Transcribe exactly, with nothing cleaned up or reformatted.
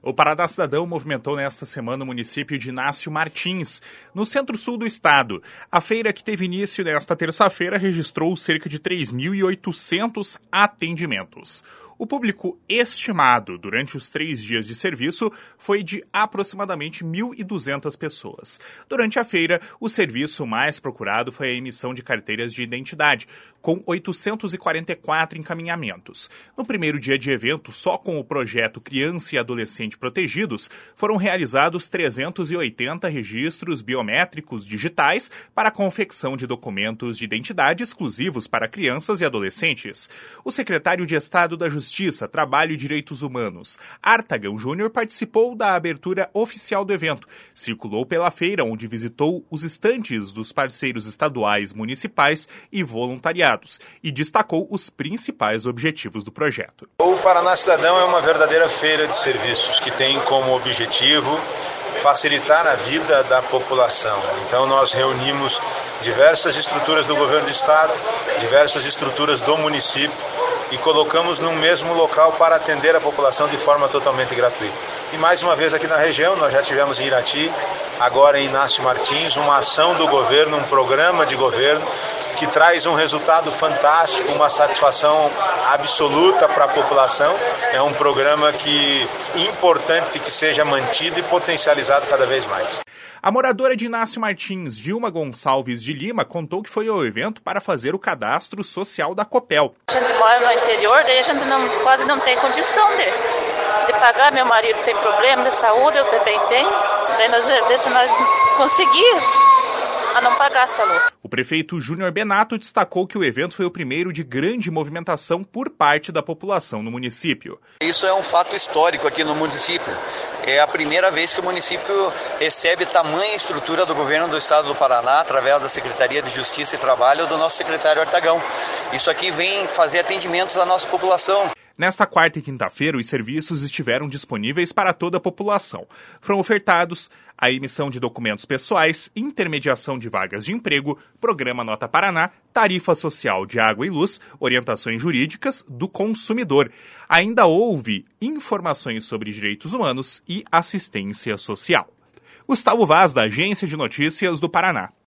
O Paraná Cidadão movimentou nesta semana o município de Inácio Martins, no centro-sul do estado. A feira, que teve início nesta terça-feira, registrou cerca de três mil e oitocentos atendimentos. O público estimado durante os três dias de serviço foi de aproximadamente mil e duzentas pessoas. Durante a feira, o serviço mais procurado foi a emissão de carteiras de identidade, com oitocentos e quarenta e quatro encaminhamentos. No primeiro dia de evento, só com o projeto Criança e Adolescente Protegidos, foram realizados trezentos e oitenta registros biométricos digitais para a confecção de documentos de identidade exclusivos para crianças e adolescentes. O secretário de Estado da Justiça Justiça, Trabalho e Direitos Humanos, Artagão Júnior, participou da abertura oficial do evento. Circulou pela feira, onde visitou os estandes dos parceiros estaduais, municipais e voluntariados e destacou os principais objetivos do projeto. O Paraná Cidadão é uma verdadeira feira de serviços que tem como objetivo facilitar a vida da população. Então nós reunimos diversas estruturas do governo do estado, diversas estruturas do município, e colocamos num mesmo local para atender a população de forma totalmente gratuita. E mais uma vez aqui na região, nós já tivemos em Irati, agora em Inácio Martins, uma ação do governo, um programa de governo que traz um resultado fantástico, uma satisfação absoluta para a população. É um programa que importante que seja mantido e potencializado cada vez mais. A moradora de Inácio Martins, Dilma Gonçalves de Lima, contou que foi ao evento para fazer o cadastro social da Copel. A gente mora no interior, daí a gente não, quase não tem condição de, de pagar. Meu marido tem problema de saúde, eu também tenho. Daí nós vamos ver se nós conseguir a não pagar essa luz. O prefeito Júnior Benato destacou que o evento foi o primeiro de grande movimentação por parte da população no município. Isso é um fato histórico aqui no município. É a primeira vez que o município recebe tamanha estrutura do governo do estado do Paraná, através da Secretaria de Justiça e Trabalho do nosso secretário Artagão. Isso aqui vem fazer atendimentos à nossa população. Nesta quarta e quinta-feira, os serviços estiveram disponíveis para toda a população. Foram ofertados a emissão de documentos pessoais, intermediação de vagas de emprego, Programa Nota Paraná, tarifa social de água e luz, orientações jurídicas do consumidor. Ainda houve informações sobre direitos humanos e assistência social. Gustavo Vaz, da Agência de Notícias do Paraná.